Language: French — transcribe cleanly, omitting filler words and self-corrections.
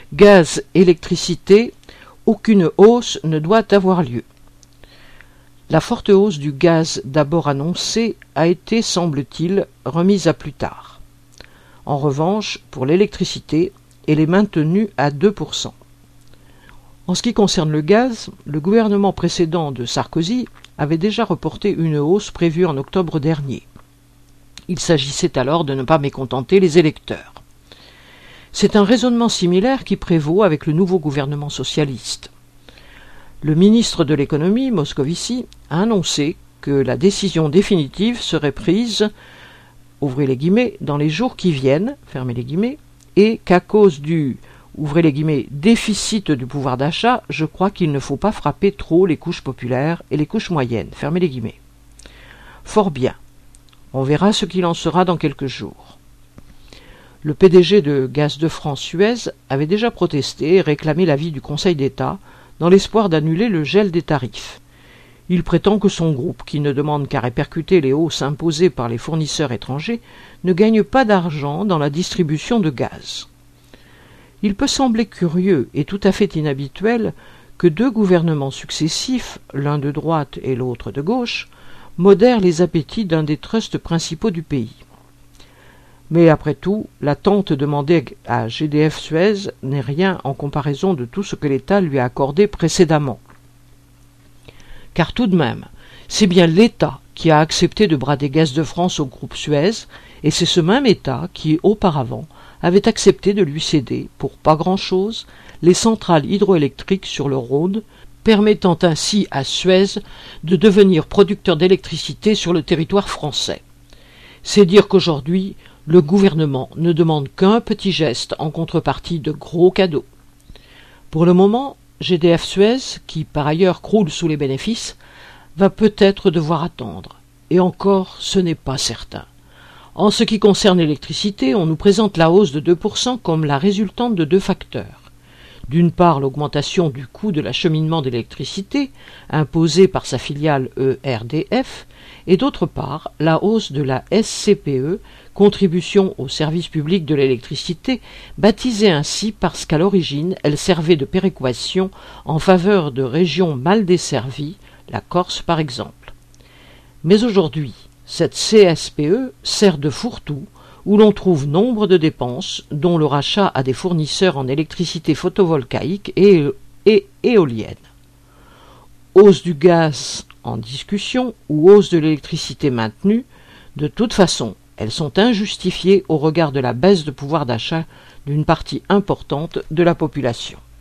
Gaz, électricité, aucune hausse ne doit avoir lieu. La forte hausse du gaz d'abord annoncée a été, semble-t-il, remise à plus tard. En revanche, pour l'électricité, elle est maintenue à 2%. En ce qui concerne le gaz, le gouvernement précédent de Sarkozy avait déjà reporté une hausse prévue en octobre dernier. Il s'agissait alors de ne pas mécontenter les électeurs. C'est un raisonnement similaire qui prévaut avec le nouveau gouvernement socialiste. Le ministre de l'économie, Moscovici, a annoncé que la décision définitive serait prise, ouvrez les guillemets, dans les jours qui viennent, fermez les guillemets, et qu'à cause du, ouvrez les guillemets, déficit du pouvoir d'achat, je crois qu'il ne faut pas frapper trop les couches populaires et les couches moyennes, fermez les guillemets. Fort bien. On verra ce qu'il en sera dans quelques jours. Le PDG de Gaz de France Suez avait déjà protesté et réclamé l'avis du Conseil d'État dans l'espoir d'annuler le gel des tarifs. Il prétend que son groupe, qui ne demande qu'à répercuter les hausses imposées par les fournisseurs étrangers, ne gagne pas d'argent dans la distribution de gaz. Il peut sembler curieux et tout à fait inhabituel que deux gouvernements successifs, l'un de droite et l'autre de gauche, modèrent les appétits d'un des trusts principaux du pays. Mais après tout, l'attente demandée à GDF Suez n'est rien en comparaison de tout ce que l'État lui a accordé précédemment. Car tout de même, c'est bien l'État qui a accepté de brader Gaz de France au groupe Suez, et c'est ce même État qui, auparavant, avait accepté de lui céder, pour pas grand-chose, les centrales hydroélectriques sur le Rhône, permettant ainsi à Suez de devenir producteur d'électricité sur le territoire français. C'est dire qu'aujourd'hui, le gouvernement ne demande qu'un petit geste en contrepartie de gros cadeaux. Pour le moment, GDF Suez, qui par ailleurs croule sous les bénéfices, va peut-être devoir attendre. Et encore, ce n'est pas certain. En ce qui concerne l'électricité, on nous présente la hausse de 2% comme la résultante de deux facteurs. D'une part, l'augmentation du coût de l'acheminement d'électricité, imposée par sa filiale ERDF, et d'autre part, la hausse de la SCPE, contribution au service public de l'électricité, baptisée ainsi parce qu'à l'origine, elle servait de péréquation en faveur de régions mal desservies, la Corse par exemple. Mais aujourd'hui, cette CSPE sert de fourre-tout, où l'on trouve nombre de dépenses, dont le rachat à des fournisseurs en électricité photovoltaïque et éolienne. Hausse du gaz en discussion ou hausse de l'électricité maintenue, de toute façon, elles sont injustifiées au regard de la baisse de pouvoir d'achat d'une partie importante de la population.